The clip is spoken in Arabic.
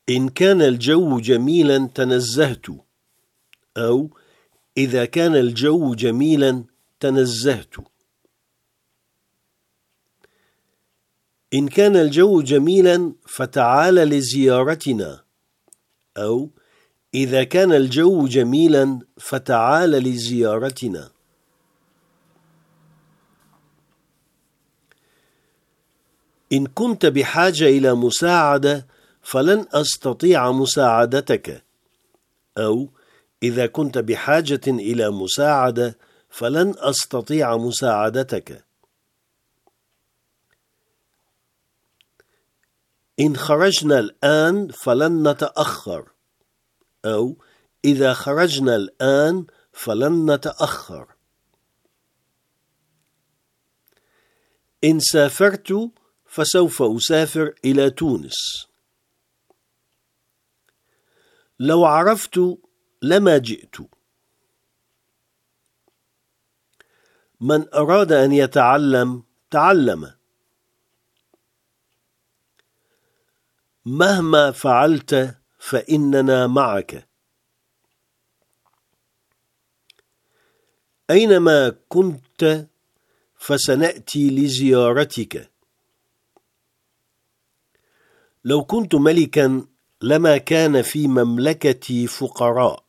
إن كان الجو جميلا تنزهت، أو إذا كان الجو جميلا تنزهت. إن كان الجو جميلا فتعال لزيارتنا، أو إذا كان الجو جميلا فتعال لزيارتنا. إن كنت بحاجة إلى مساعدة فلن أستطيع مساعدتك، أو إذا كنت بحاجة إلى مساعدة فلن أستطيع مساعدتك. إن خرجنا الآن فلن نتأخر، أو إذا خرجنا الآن فلن نتأخر. إن سافرت فسوف أسافر إلى تونس. لو عرفت لما جئت. من أراد أن يتعلم تعلم. مهما فعلت فإننا معك. أينما كنت فسنأتي لزيارتك. لو كنت ملكا لما كان في مملكتي فقراء.